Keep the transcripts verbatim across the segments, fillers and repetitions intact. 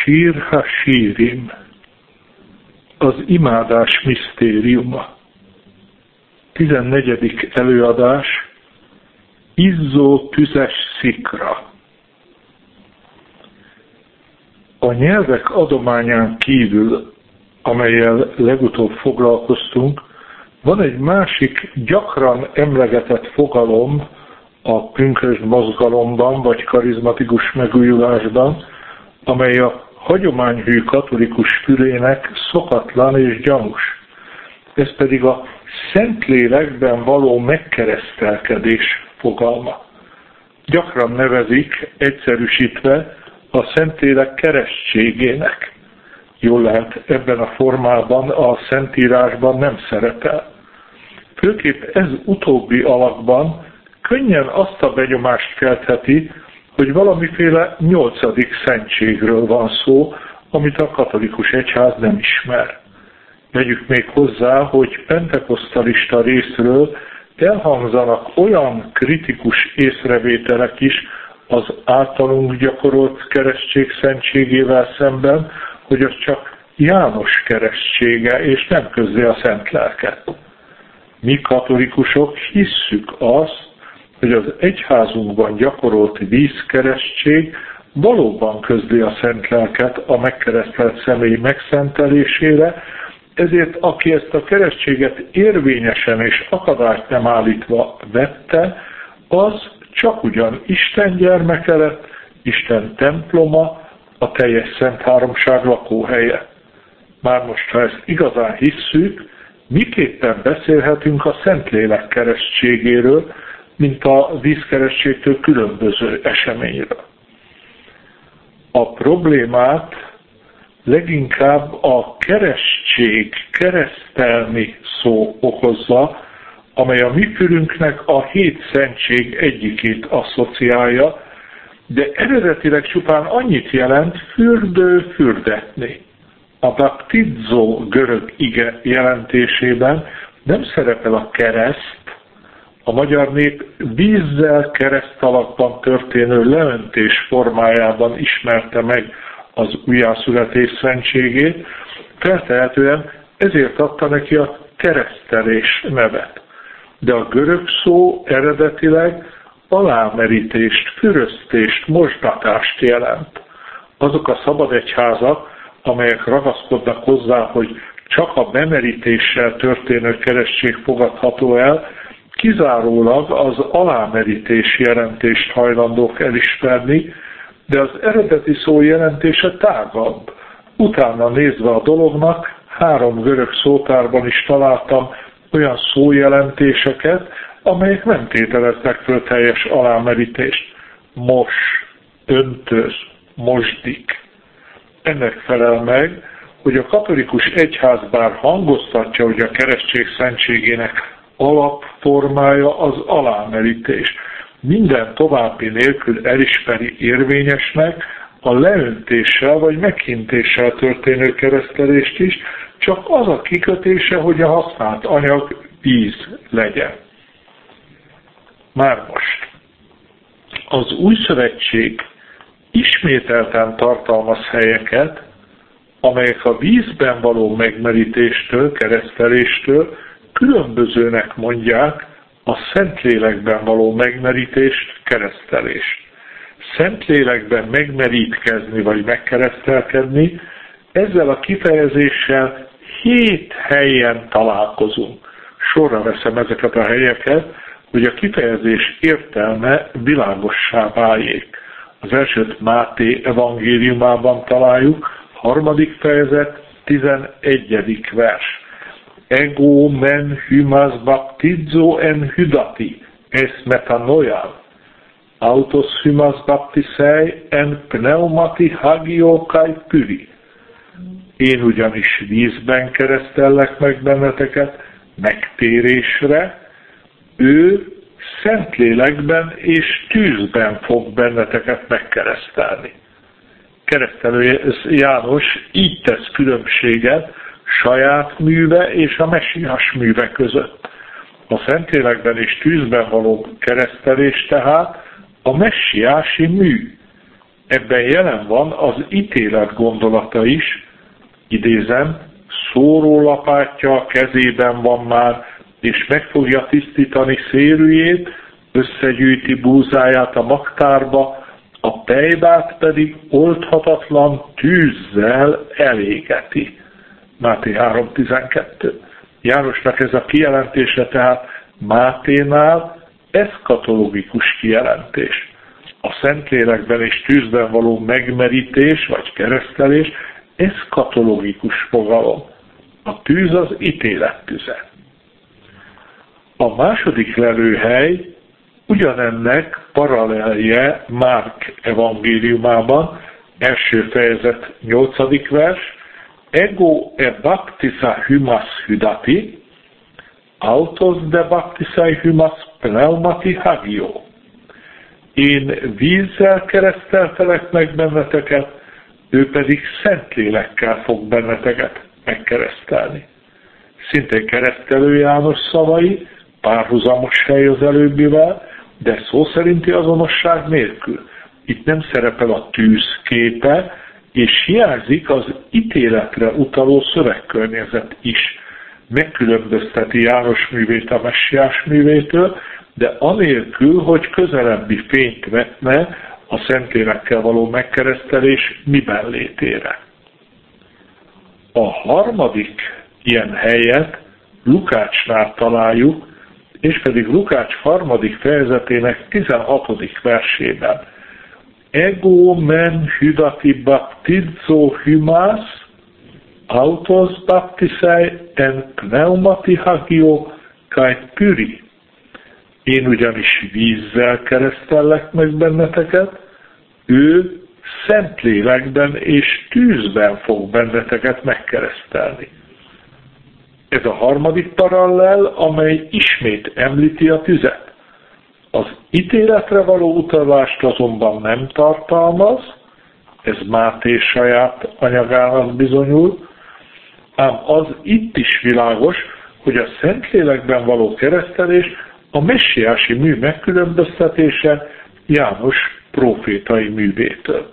Sír ha-sírim, az imádás misztériuma. tizennegyedik előadás, izzó tüzes szikra. A nyelvek adományán kívül, amellyel legutóbb foglalkoztunk, van egy másik gyakran emlegetett fogalom a pünkösd mozgalomban vagy karizmatikus megújulásban, amely a hagyományhű katolikus fülének szokatlan és gyanús. Ez pedig a Szentlélekben való megkeresztelkedés fogalma. Gyakran nevezik, egyszerűsítve, a Szentlélek keresztségének. Jól lehet, ebben a formában a Szentírásban nem szerepel. Főképp ez utóbbi alakban könnyen azt a benyomást keltheti, hogy valamiféle nyolcadik szentségről van szó, amit a katolikus egyház nem ismer. Vegyük még hozzá, hogy pentekosztalista részről elhangzanak olyan kritikus észrevételek is az általunk gyakorolt keresztség szentségével szemben, hogy az csak János keresztsége, és nem közli a Szent Lelket. Mi katolikusok hisszük azt, hogy az egyházunkban gyakorolt vízkeresztség valóban közli a Szent Lelket a megkeresztelt személy megszentelésére, ezért aki ezt a keresztséget érvényesen és akadályt nem állítva vette, az csak ugyan Isten gyermeke lett, Isten temploma, a teljes Szent Háromság lakóhelye. Már most, ha ezt igazán hisszük, miképpen beszélhetünk a Szentlélek keresztségéről, mint a vízkeresztségtől különböző eseményről. A problémát leginkább a keresztség, keresztelni szó okozza, amely a mi fülünknek a hét szentség egyikét asszociálja, de eredetileg csupán annyit jelent fürdő, fürdetni. A baptizo görög ige jelentésében nem szerepel a kereszt, a magyar nép vízzel keresztalakban történő leöntés formájában ismerte meg az újjászületés szentségét, feltehetően ezért adta neki a keresztelés nevet. De a görög szó eredetileg alámerítést, füröztést, mosdatást jelent. Azok a szabad egyházak, amelyek ragaszkodnak hozzá, hogy csak a bemerítéssel történő keresztség fogadható el, kizárólag az alámerítés jelentést hajlandók elismerni, de az eredeti szó jelentése tágabb. Utána nézve a dolognak, három görög szótárban is találtam olyan szójelentéseket, amelyek nem tételeznek föl teljes alámerítést. Mos, öntöz, mosdik. Ennek felel meg, hogy a katolikus egyház bár hangoztatja, hogy a keresztség szentségének alapformája az alámerítés. Minden további nélkül elismeri érvényesnek a leöntéssel vagy meghintéssel történő keresztelést is, csak az a kikötése, hogy a használt anyag víz legyen. Már most. Az új szövetség ismételten tartalmaz helyeket, amelyek a vízben való megmerítéstől, kereszteléstől különbözőnek mondják a Szentlélekben való megmerítést, keresztelést. Szentlélekben megmerítkezni vagy megkeresztelkedni, ezzel a kifejezéssel hét helyen találkozunk. Sorra veszem ezeket a helyeket, hogy a kifejezés értelme világossá váljék. Az elsőt Máté evangéliumában találjuk, harmadik fejezet, tizenegyedik vers. Ego men hymas baptizo en hydati, es metanoial. Autos hymas baptisei en pneumati hagio kai pyri. Én ugyanis vízben keresztellek meg benneteket megtérésre, ő Szentlélekben és tűzben fog benneteket megkeresztelni. Keresztelő János így tesz különbséget saját műve és a messiás műve között. A Szentlélekben és tűzben való keresztelés tehát a messiási mű. ebben jelen van az ítélet gondolata is, idézem, szórólapátja a kezében van már, és meg fogja tisztítani szérűjét, összegyűjti búzáját a magtárba, a pejbát pedig oldhatatlan tűzzel elégeti. Máté három tizenkettő. Jánosnak ez a kijelentése tehát Máténál eszkatológikus kijelentés. A Szentlélekben és tűzben való megmerítés vagy keresztelés eszkatológikus fogalom. A tűz az ítélet tüze. A második lelőhely ugyanennek paralelje Márk evangéliumában, első fejezet nyolcadik vers, ego e baptisa hymas hydati, autos de baptisai hymas pneumati hagio. Én vízzel kereszteltelek meg benneteket, ő pedig Szentlélekkel fog benneteket megkeresztelni. Szintén keresztelő János szavai, párhuzamos hely az előbbivel, de szó szerinti azonosság nélkül. Itt nem szerepel a tűz képe, és hiányzik az ítéletre utaló szövegkörnyezet is. Megkülönbözteti János művét a messiás művétől, de anélkül, hogy közelebbi fényt vetne a Szentlélekkel való megkeresztelés miben létére. A harmadik ilyen helyet Lukácsnál találjuk, és pedig Lukács harmadik fejezetének tizenhatodik versében. Ego men hydati baptizo hymas, autos baptisai en pneumati hagio kai pyri. Én ugyanis vízzel keresztellek meg benneteket, ő Szentlélekben és tűzben fog benneteket megkeresztelni. Ez a harmadik parallel, amely ismét említi a tüzet. Az ítéletre való utalást azonban nem tartalmaz, ez Máté saját anyagának bizonyul, ám az itt is világos, hogy a Szentlélekben való keresztelés a messiási mű megkülönböztetése János prófétai művétől.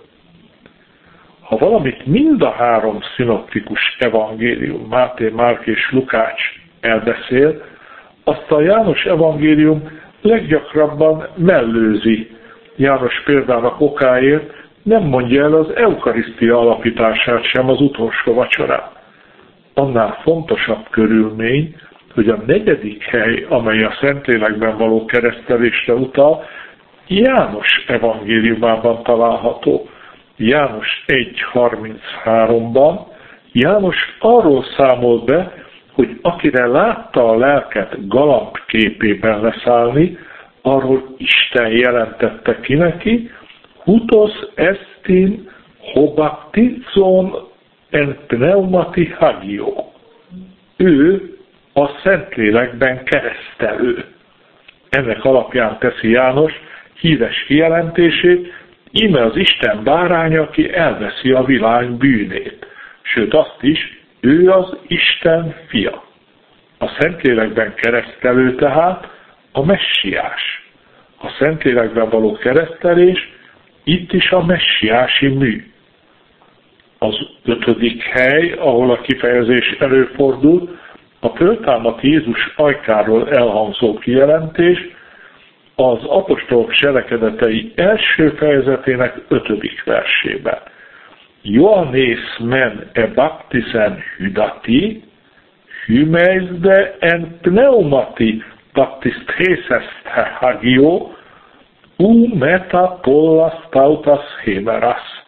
Ha valamit mind a három szinoptikus evangélium, Máté, Márk és Lukács elbeszél, azt a János evangélium leggyakrabban mellőzi. János példának okáért nem mondja el az eukarisztia alapítását sem az utolsó vacsorán. Annál fontosabb körülmény, hogy a negyedik hely, amely a Szentlélekben való keresztelésre utal, János evangéliumában található. János egy harminchárom-ban János arról számol be, hogy akire látta a lelket galamb képében leszállni, arról Isten jelentette ki neki, hutos estin hobaptizon en pneumati hagio. Ő a Szentlélekben keresztelő. Ennek alapján teszi János híres kijelentését, íme az Isten báránya, aki elveszi a világ bűnét. Sőt azt is, ő az Isten fia. A Szentlélekben keresztelő tehát a messiás. A Szentlélekben való keresztelés itt is a messiási mű. Az ötödik hely, ahol a kifejezés előfordul, a föltámadt Jézus ajkáról elhangzó kijelentés, az apostolok cselekedetei első fejezetének ötödik versében. Ioannes men e baptisen hydati, hymeisde en pneumati baptistheseste hagio, u meta pollas tautas hemeras.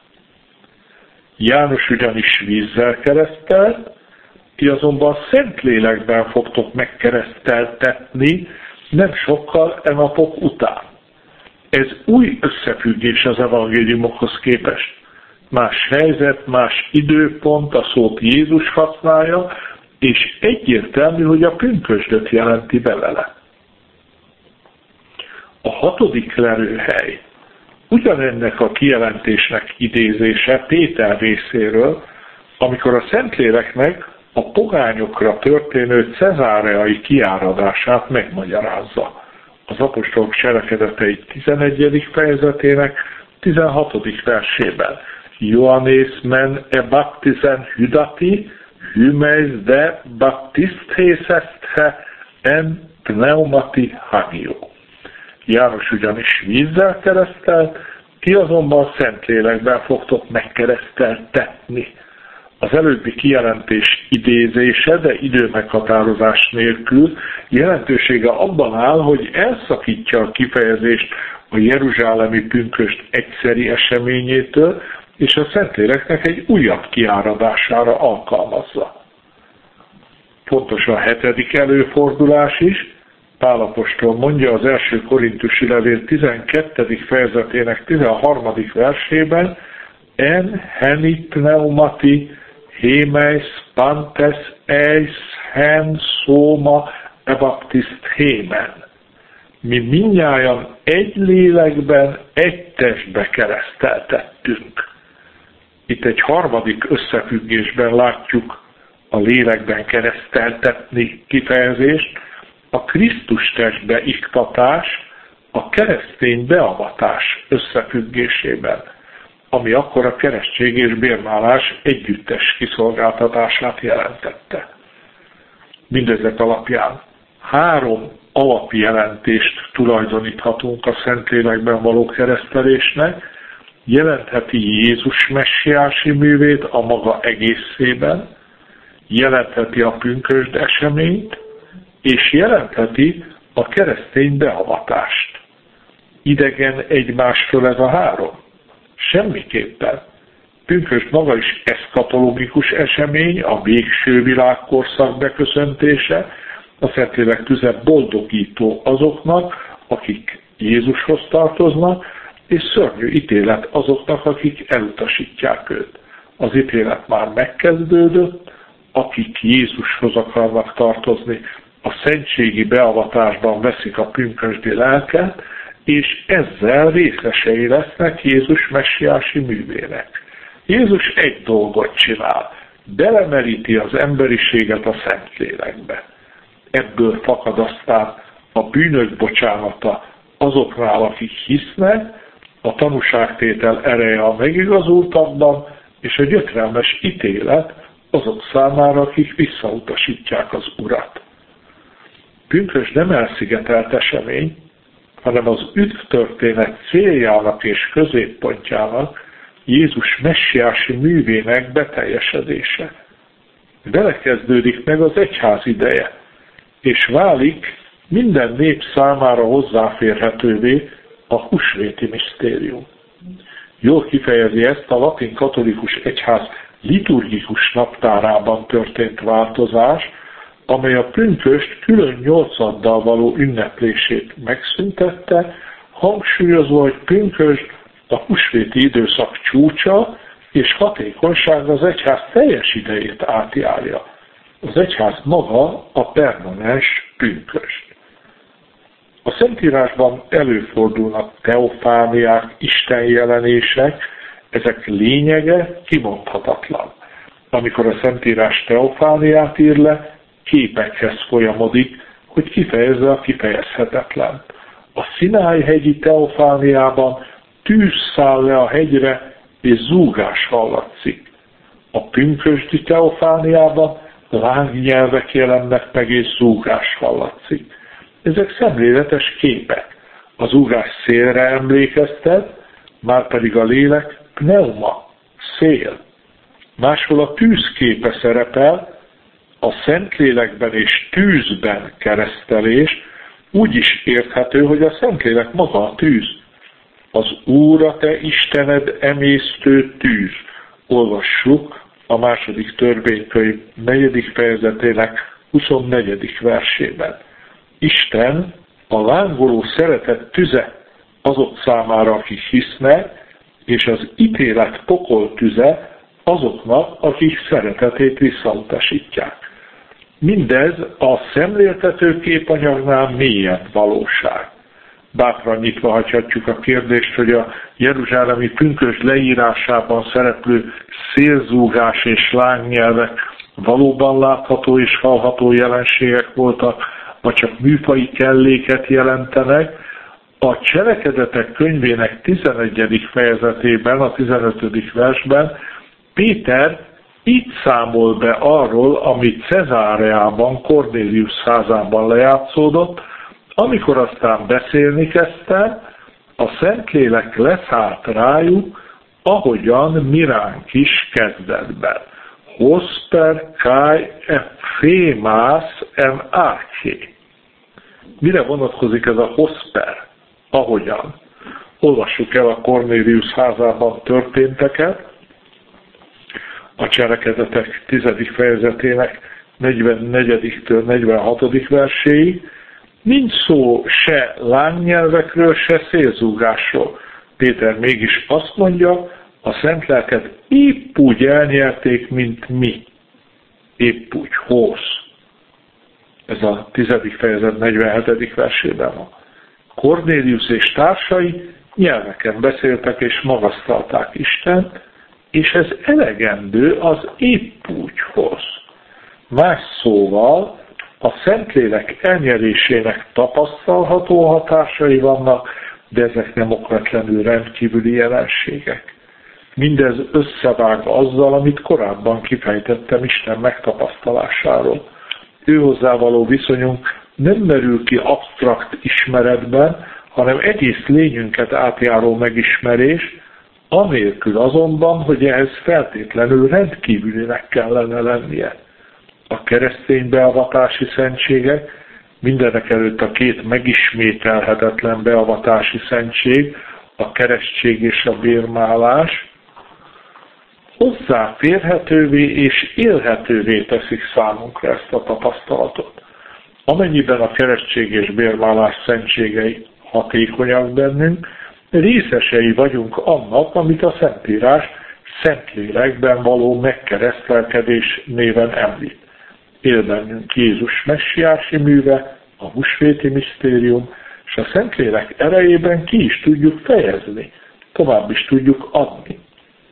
János ugyanis vízzel keresztelt, ti azonban Szentlélekben fogtok megkereszteltetni, nem sokkal e napok után. Ez új összefüggés az evangéliumokhoz képest. Más helyzet, más időpont, a szót Jézus használja, és egyértelmű, hogy a pünkösdöt jelenti be vele. A hatodik lelőhely ugyanennek a kijelentésnek idézése Péter részéről, amikor a Szentléleknek a pogányokra történő cezáreai kiáradását megmagyarázza. Az apostolok cselekedetei tizenegyedik fejezetének tizenhatodik versében. Ioannes men e baptizen hydati, hymeis de baptisthésesthe en pneumati hagio. János ugyanis vízzel keresztelt, ti azonban Szentlélekben fogtok megkereszteltetni. Az előbbi kijelentés idézése, de időmeghatározás nélkül jelentősége abban áll, hogy elszakítja a kifejezést a jeruzsálemi pünkösd egyszeri eseményétől, és a Szentléleknek egy újabb kiáradására alkalmazza. Fontos a hetedik előfordulás is. Pál apostol mondja az első korintusi levél tizenkettedik fejezetének tizenharmadik versében: En heni pneumati hémeis pantes eis hen szóma ebaptiszt hémen. Mi mindnyájan egy lélekben, egy testbe kereszteltettünk. Itt egy harmadik összefüggésben látjuk a lélekben kereszteltetni kifejezést, a Krisztus testbe iktatás, a keresztény beavatás összefüggésében, ami akkor a keresztség és bérmálás együttes kiszolgáltatását jelentette. Mindezek alapján három alapjelentést tulajdoníthatunk a Szentlélekben való keresztelésnek. Jelentheti Jézus messiási művét a maga egészében, jelentheti a pünkösd eseményt, és jelentheti a keresztény beavatást. Idegen egymástól ez a három? Semmiképpen. Pünkösd maga is eszkatológikus esemény, a végső világkorszak beköszöntése, a Szentlélek tüze boldogító azoknak, akik Jézushoz tartoznak, és szörnyű ítélet azoknak, akik elutasítják őt. Az ítélet már megkezdődött, akik Jézushoz akarnak tartozni, a szentségi beavatásban veszik a pünkösdi lelket, és ezzel részesei lesznek Jézus messiási művének. Jézus egy dolgot csinál, belemeríti az emberiséget a Szentlélekbe. Ebből fakad aztán a bűnök bocsánata azoknál, akik hisznek, a tanúságtétel ereje a megigazultakban, és a gyötrelmes ítélet azok számára, akik visszautasítják az Urat. Pünkösd nem elszigetelt esemény, hanem az üdvtörténet céljának és középpontjának, Jézus messiási művének beteljesedése. Belekezdődik meg az egyház ideje, és válik minden nép számára hozzáférhetővé a húsvéti misztérium. Jól kifejezi ezt a latin katolikus egyház liturgikus naptárában történt változás, amely a pünkösd külön nyolcaddal való ünneplését megszüntette, hangsúlyozva, hogy pünkösd a húsvéti időszak csúcsa és hatékonysága az egyház teljes idejét átjárja. Az egyház maga a permanens pünkösd. A Szentírásban előfordulnak teofániák, istenjelenések, ezek lényege kimondhatatlan. Amikor a Szentírás teofániát ír le, képekhez folyamodik, hogy kifejezze a kifejezhetetlen. A Szináj-hegyi teofániában tűz száll le a hegyre, és zúgás hallatszik. A pünkösdi teofániában lángnyelvek jelennek meg, és zúgás hallatszik. Ezek szemléletes képek. A zúgás szélre emlékeztet, márpedig a lélek pneuma, szél. Máshol a tűzképe szerepel, a Szentlélekben és tűzben keresztelés úgy is érthető, hogy a Szentlélek maga a tűz. Az Úr a te Istened emésztő tűz. Olvassuk a második törvénykönyv negyedik fejezetének huszonnegyedik versében. Isten a lángoló szeretet tüze azok számára, akik hisznek, és az ítélet pokol tüze azoknak, akik szeretetét visszautasítják. Mindez a szemléltető képanyagnál mélyebb valóság. Bátran nyitva hagyhatjuk a kérdést, hogy a jeruzsálemi pünkösd leírásában szereplő szélzúgás és lángnyelvek valóban látható és hallható jelenségek voltak, vagy csak műfai kelléket jelentenek, A Cselekedetek könyvének tizenegyedik fejezetében, a tizenötödik versben Péter így számol be arról, ami Cezáreában, Kornélius házában lejátszódott, amikor aztán beszélni kezdte, a Szentlélek leszállt rájuk, ahogyan miránk is kezdetben. Hosper kai ephémász en arché. Mire vonatkozik ez a hosper? Ahogyan. Olvassuk el a Kornélius házában történteket, a Cselekedetek tizedik fejezetének negyvennegyedik-től negyvenhatodik verséig. Nincs szó se lángnyelvekről, se szélzúgásról. Péter mégis azt mondja, a szent lelket épp úgy elnyerték, mint mi. Épp úgy, hósz. Ez a tizedik fejezet negyvenhetedik versében van. Kornélius és társai nyelveken beszéltek és magasztalták Istent, és ez elegendő az épp úgyhoz. Más szóval a Szentlélek elnyerésének tapasztalható hatásai vannak, de ezek nem okvetlenül rendkívüli jelenségek. Mindez összevág azzal, amit korábban kifejtettem Isten megtapasztalásáról. Őhozzá való viszonyunk nem merül ki absztrakt ismeretben, hanem egész lényünket átjáró megismerés, anélkül azonban, hogy ehhez feltétlenül rendkívülinek kellene lennie. A keresztény beavatási szentségek, mindenek előtt a két megismételhetetlen beavatási szentség, a keresztség és a bérmálás, hozzáférhetővé és élhetővé teszik számunkra ezt a tapasztalatot. Amennyiben a keresztség és bérmálás szentségei hatékonyak bennünk, részesei vagyunk annak, amit a Szentírás Szentlélekben való megkeresztelkedés néven említ. Él bennünk Jézus messiási műve, a húsvéti misztérium, és a Szentlélek erejében ki is tudjuk fejezni, tovább is tudjuk adni.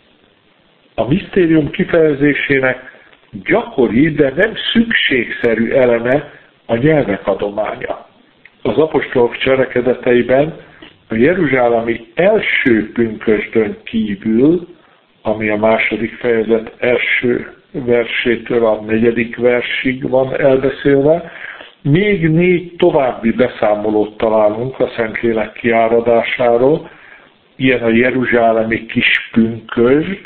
A misztérium kifejezésének gyakori, de nem szükségszerű eleme a nyelvek adománya. Az apostolok cselekedeteiben a jeruzsálemi első pünkösdön kívül, ami a második fejezet első versétől a negyedik versig van elbeszélve, még négy további beszámolót találunk a Szentlélek kiáradásáról, ilyen a jeruzsálemi kis pünkösd,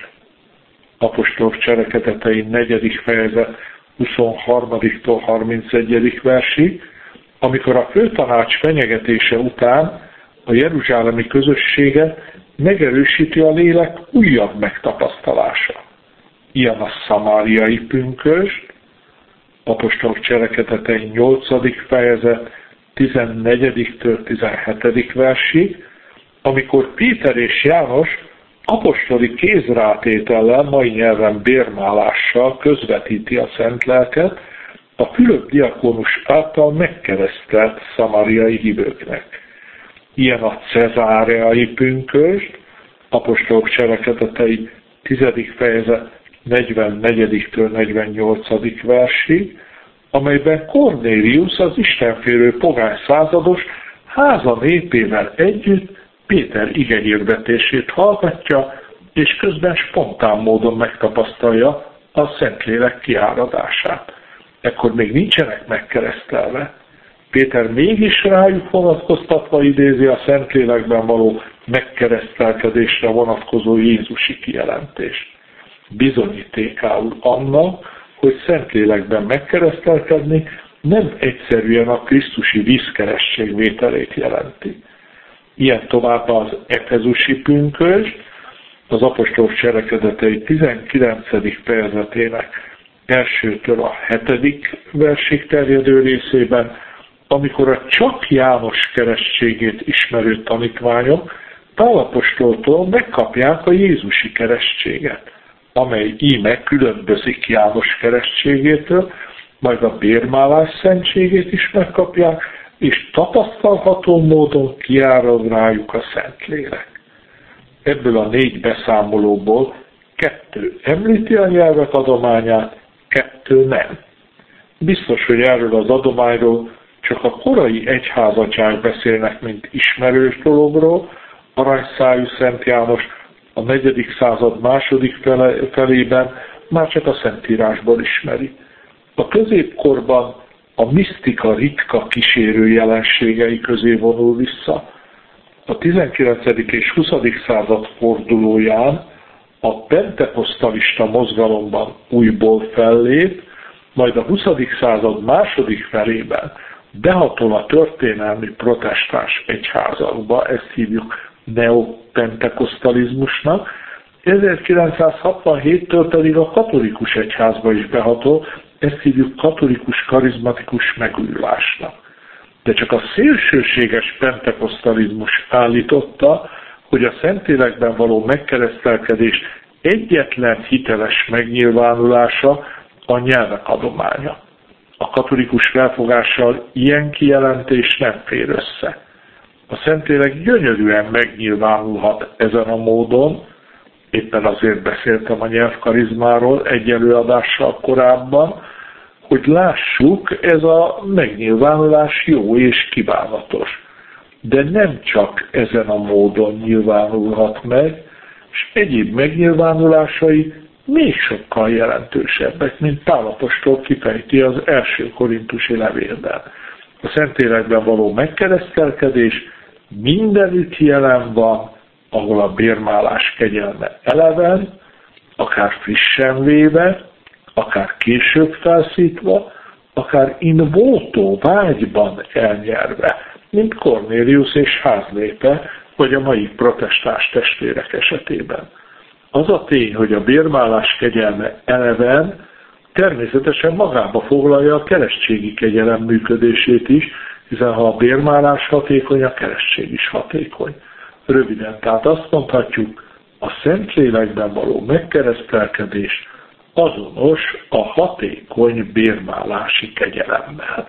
apostolok cselekedetei negyedik fejezet huszonharmadiktól harmincegyedik versig, amikor a főtanács fenyegetése után a jeruzsálemi közösséget megerősíti a lélek újabb megtapasztalása. Ilyen a szamáriai pünkösd, apostolok cselekedetei nyolcadik fejezet tizennegyediktől tizenhetedik versig, amikor Péter és János apostoli kézrátétellel, mai nyelven bérmálással közvetíti a szent lelket a Fülöp diakónus által megkeresztelt szamáriai hívőknek. Ilyen a cezáreai pünkösd, apostolok cselekedetei tizedik fejezet negyvennegyediktől negyvennyolcadik versig, amelyben Kornélius, az istenfélő pogány százados háza népével együtt Péter igehirdetését hallgatja, és közben spontán módon megtapasztalja a Szentlélek kiáradását. Ekkor még nincsenek megkeresztelve. Péter mégis rájuk vonatkoztatva idézi a Szentlélekben való megkeresztelkedésre vonatkozó jézusi kijelentést. Bizonyítékául annak, hogy Szentlélekben megkeresztelkedni nem egyszerűen a krisztusi vízkeresztség vételét jelenti. Ilyen továbbá az efezusi pünkösd, az apostolok cselekedetei tizenkilencedik fejezetének elsőtől a hetedik versig terjedő részében, amikor a csak János keresztségét ismerő tanítványok Pál apostoltól megkapják a jézusi keresztséget, amely íme különbözik János keresztségétől, majd a bérmálás szentségét is megkapják, és tapasztalható módon kiárad rájuk a Szentlélek. Ebből a négy beszámolóból kettő említi a nyelvek adományát, kettő nem. Biztos, hogy erről az adományról csak a korai egyházatság beszélnek, mint ismerős dologról. Aranyszájú Szent János a negyedik század második fele, felében már csak a Szentírásból ismeri. A középkorban a misztika ritka kísérő jelenségei közé vonul vissza. A tizenkilencedik és huszadik század fordulóján a pentekosztalista mozgalomban újból fellép, majd a huszadik század második felében behatol a történelmi protestáns egyházakba, ezt hívjuk neopentekosztalizmusnak, ezerkilencszázhatvanhéttől pedig a katolikus egyházba is behatol, ezt hívjuk katolikus karizmatikus megújulásnak. De csak a szélsőséges pentekosztalizmus állította, hogy a Szentlélekben való megkeresztelkedés egyetlen hiteles megnyilvánulása a nyelvek adománya. A katolikus felfogással ilyen kijelentés nem fér össze. A Szentlélek gyönyörűen megnyilvánulhat ezen a módon, éppen azért beszéltem a nyelvkarizmáról egy előadással korábban, hogy lássuk, ez a megnyilvánulás jó és kívánatos. De nem csak ezen a módon nyilvánulhat meg, és egyéb megnyilvánulásai még sokkal jelentősebbek, mint Pál apostol kifejti az első korintusi levélben. A Szentlélekben való megkeresztelkedés mindenütt jelen van, ahol a bérmálás kegyelme eleven, akár frissen véve, akár később felszítva, akár in voto, vágyban elnyerve, mint Kornélius és házlépe, vagy a mai protestáns testvérek esetében. Az a tény, hogy a bérmálás kegyelme eleven, természetesen magába foglalja a keresztségi kegyelem működését is, hiszen ha a bérmálás hatékony, a keresztség is hatékony. Röviden, tehát azt mondhatjuk, a Szentlélekben való megkeresztelkedés azonos a hatékony bérmálási kegyelemmel.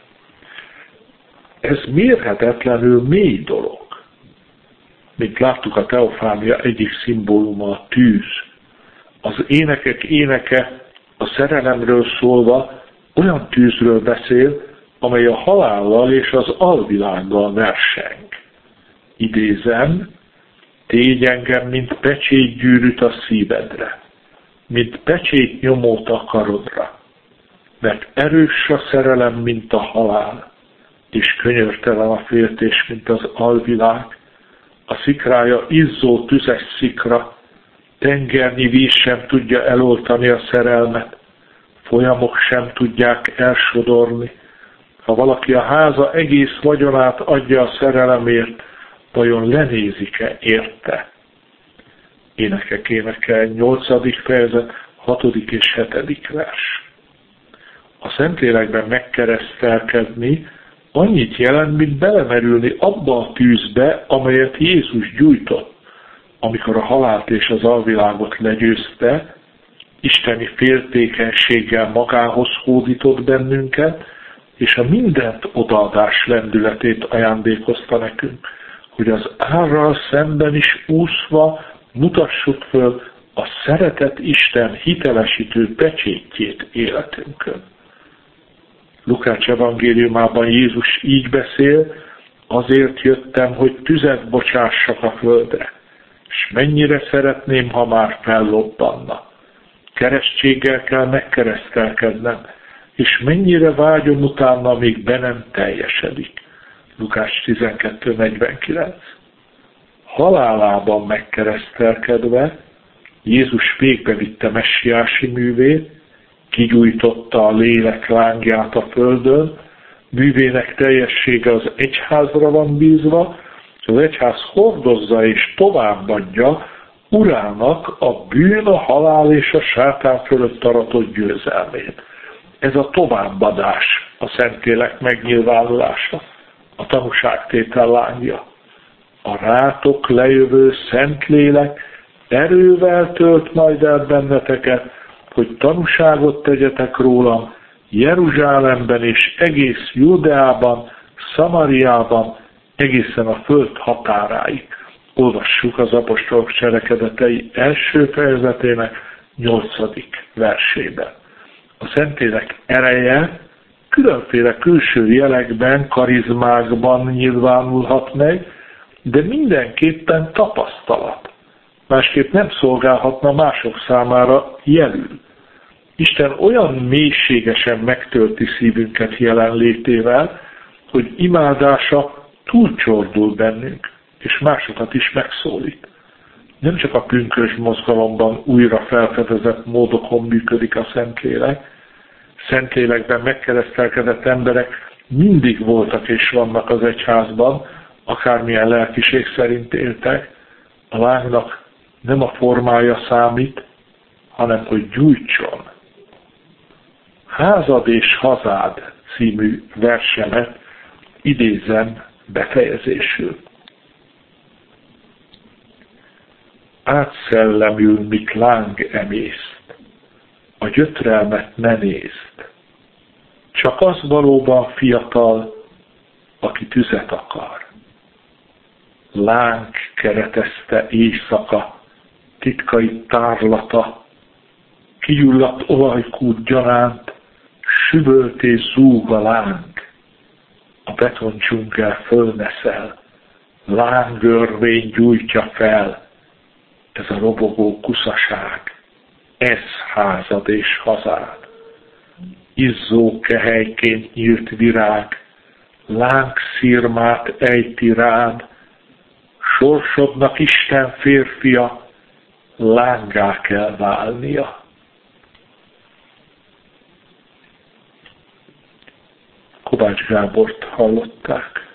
Ez mérhetetlenül mély dolog. Mint láttuk, a teofánia egyik szimbóluma a tűz. Az énekek éneke a szerelemről szólva olyan tűzről beszél, amely a halállal és az alvilággal verseng. Idézem, tégy engem, mint pecsétgyűrűt a szívedre, mint pecsét nyomót a karodra, mert erős a szerelem, mint a halál, és könyörtelen a féltés, mint az alvilág, a szikrája izzó tüzes szikra, tengernyi víz sem tudja eloltani a szerelmet, folyamok sem tudják elsodorni. Ha valaki a háza egész vagyonát adja a szerelemért, vajon lenézik-e érte? Énekek énekel, nyolcadik fejezet, hatodik és hetedik vers. A Szentlélekben megkeresztelkedni annyit jelent, mint belemerülni abba a tűzbe, amelyet Jézus gyújtott, amikor a halált és az alvilágot legyőzte, isteni féltékenységgel magához hódított bennünket, és a mindent odaadás lendületét ajándékozta nekünk, hogy az árral szemben is úszva mutassuk föl a szeretett Isten hitelesítő pecsétjét életünkön. Lukács evangéliumában Jézus így beszél, azért jöttem, hogy tüzet bocsássak a földre, és mennyire szeretném, ha már fellobbanna. Keresztséggel kell megkeresztelkednem, és mennyire vágyom utána, míg be nem teljesedik. Lukács tizenkettő negyvenkilenc. Halálában megkeresztelkedve Jézus végbevitte messiási művét, kigyújtotta a lélek lángját a földön, művének teljessége az egyházra van bízva, és az egyház hordozza és továbbadja Urának a bűn, a halál és a sátán fölött aratott győzelmét. Ez a továbbadás, a Szentlélek megnyilvánulása, a tanúságtétel lángja. A rátok lejövő Szentlélek erővel tölt majd el benneteket, hogy tanúságot tegyetek rólam Jeruzsálemben és egész Judeában, Szamariában, egészen a föld határáig. Olvassuk az apostolok cselekedetei első fejezetének nyolcadik versében. A Szentlélek ereje különféle külső jelekben, karizmákban nyilvánulhat meg, de mindenképpen tapasztalat. Másképp nem szolgálhatna mások számára jelül. Isten olyan mélységesen megtölti szívünket jelenlétével, hogy imádása túlcsordul bennünk, és másokat is megszólít. Nem csak a pünkösd mozgalomban újra felfedezett módokon működik a Szentlélek. Szentlélekben megkeresztelkedett emberek mindig voltak és vannak az egyházban, akármilyen lelkiség szerint éltek. A lángnak nem a formája számít, hanem hogy gyújtson. Házad és hazád című versemet idézem befejezésül. Átszellemül, mit láng emészt, a gyötrelmet ne nézd. Csak az valóban fiatal, aki tüzet akar. Láng keretezte éjszaka, titkai tárlata, kigyulladt olajkút gyanánt, süvölt és zúg a láng. A betondzsungel fölneszel, lángörvény gyújtja fel, ez a robogó kuszaság, ez házad és hazád. Izzó kehelyként nyílt virág, lángszirmát ejti rád, sorsodnak Isten férfia, lángá kell válnia. Kovács Gábort hallották.